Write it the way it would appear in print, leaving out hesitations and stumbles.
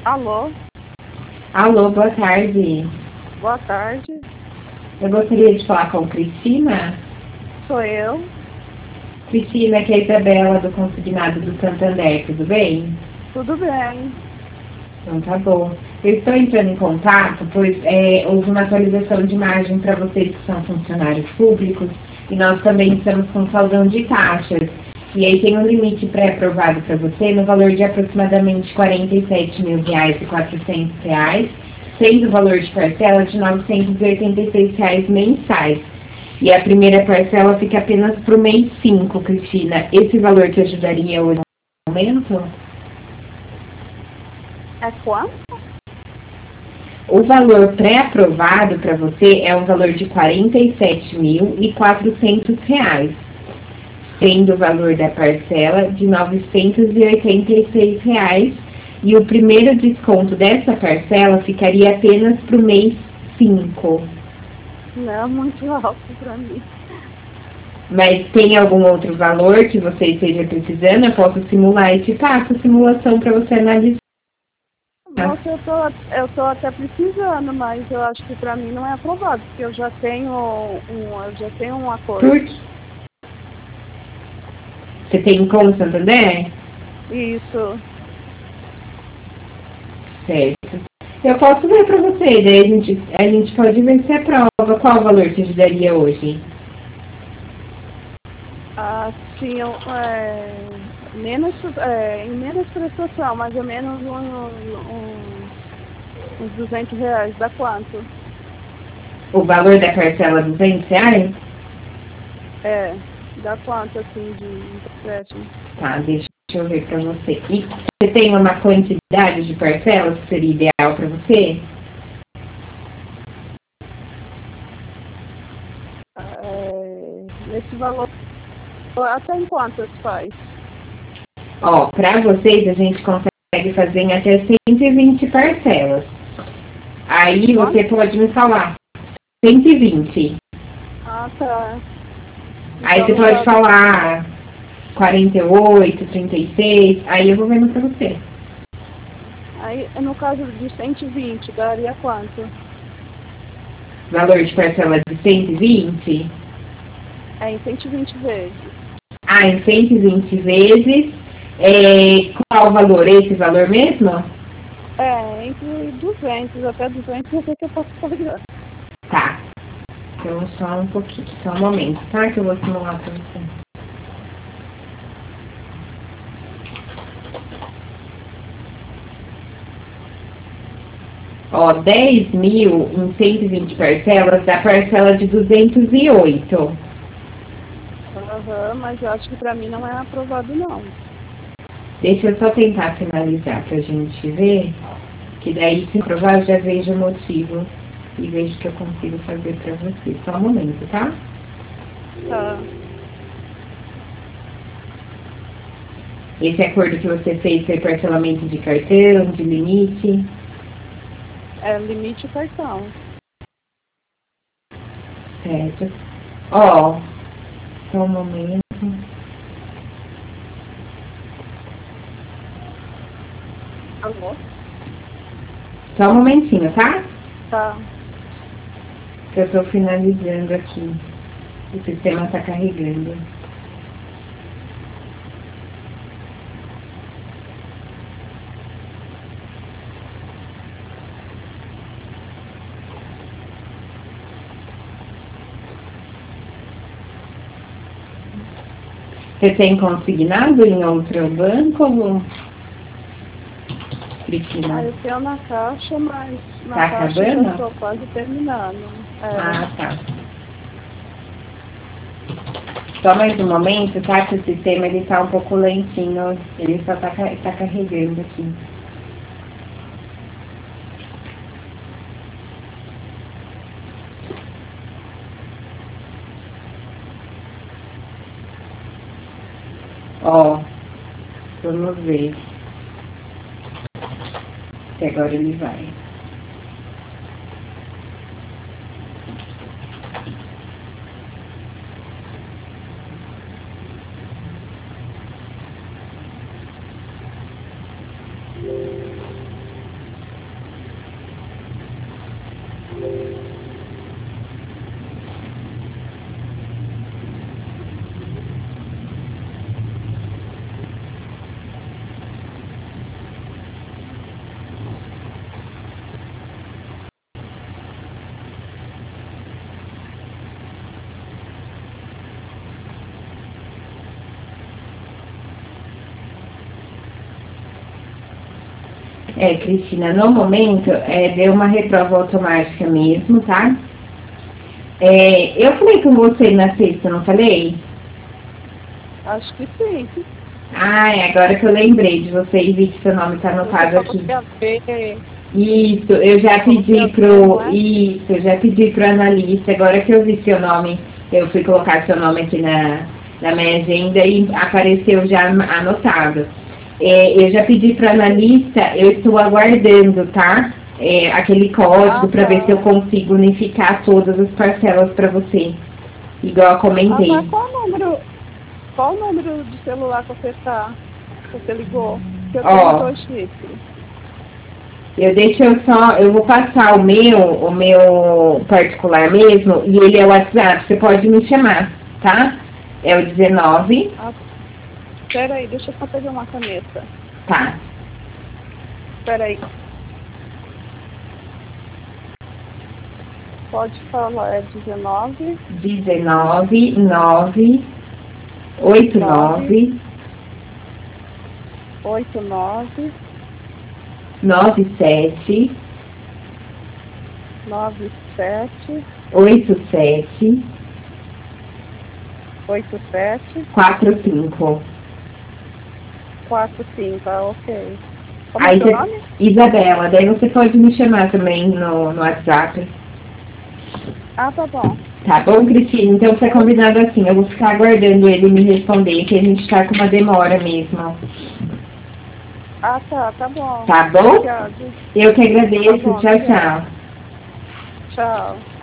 Alô? Alô, boa tarde. Boa tarde. Eu gostaria de falar com Cristina. Sou eu. Cristina, que é a Isabela do Consignado do Santander, tudo bem? Tudo bem. Então tá bom. Eu estou entrando em contato, pois houve uma atualização de imagem para vocês que são funcionários públicos e nós também estamos com saldão de taxas. E aí tem um limite pré-aprovado para você no valor de aproximadamente R$ 47.400, sendo o valor de parcela de R$ 986 mensais. E a primeira parcela fica apenas para o mês 5, Cristina. Esse valor te ajudaria hoje no momento? É quanto? O valor pré-aprovado para você é um valor de R$ 47.400, sendo o valor da parcela de R$ 986, e o primeiro desconto dessa parcela ficaria apenas para o mês 5. Não é muito alto para mim. Mas tem algum outro valor que você esteja precisando? Eu posso simular e te passo a simulação para você analisar. Nossa, eu tô até precisando, mas eu acho que para mim não é aprovado, porque eu já tenho um acordo. Por quê? Você tem como Santander? Isso. Certo. Eu posso ver para você, daí a gente pode ver se aprova. Qual valor te ajudaria hoje? Assim, em menos prestação, mais ou menos uns R$ 200. Dá quanto? O valor da parcela R$ 200? Dá quanto, assim, de empréstimo? Tá, deixa eu ver para você. E você tem uma quantidade de parcelas que seria ideal para você? Nesse valor, até em quantas faz? Ó, para vocês a gente consegue fazer em até 120 parcelas. Aí você pode me falar 120. Ah, tá. Aí Então, você no pode caso, falar 48, 36. Aí eu vou vendo para você. aí, no caso de 120, daria quanto? Valor de parcela de 120? Em 120 vezes. Ah, em 120 vezes. Qual o valor? Esse valor mesmo? Entre 200 até 200 eu sei que eu posso pagar. Tá. Então só um pouquinho, só um momento, tá? Que eu vou simular para você. Ó, 10 mil em 120 parcelas dá parcela de 208. Mas eu acho que pra mim não é aprovado, não. Deixa eu só tentar finalizar pra gente ver, que daí se provar eu já vejo o motivo e vejo o que eu consigo fazer pra você. Só um momento, tá? Tá. Esse acordo que você fez foi parcelamento de cartão, de limite? Limite o cartão. Certo. Ó, só um momento. Alô? Só um momentinho, tá? Tá. Que eu tô finalizando aqui. O sistema tá carregando. Você tem consignado em outro banco, Cristina? Eu tenho na caixa, mas na Tá caixa eu já acabando? estou quase terminando. Ah, tá. Só mais um momento, tá? Que o sistema ele tá um pouco lentinho. Ele só tá carregando aqui. Ó, vamos ver. Se agora ele vai. Cristina, no momento, deu uma reprova automática mesmo, tá? Eu falei com você na sexta, não falei? Acho que sim. Agora que eu lembrei de você e vi que seu nome está anotado aqui. Isso, eu já pedi pro analista, agora que eu vi seu nome, eu fui colocar seu nome aqui na minha agenda e apareceu já anotado. Eu já pedi para o analista, eu estou aguardando, tá? Aquele código para ver se eu consigo unificar todas as parcelas para você, igual eu comentei. Qual o número de celular que você ligou? Que eu tenho 2 chifres. Eu vou passar o meu particular mesmo, e ele é o WhatsApp, você pode me chamar, tá? É o 19. Peraí, deixa eu só pegar uma caneta. Tá. Peraí. Pode falar, é 19. 9 89 97 87 45. Ok. Como Aí é seu nome? Isabela, daí você pode me chamar também no WhatsApp. Tá bom. Tá bom, Cristina? Então foi combinado assim, eu vou ficar aguardando ele me responder, que a gente tá com uma demora mesmo. Tá bom. Tá bom? Obrigada. Eu que agradeço. Tá bom, tchau, tchau. Tchau.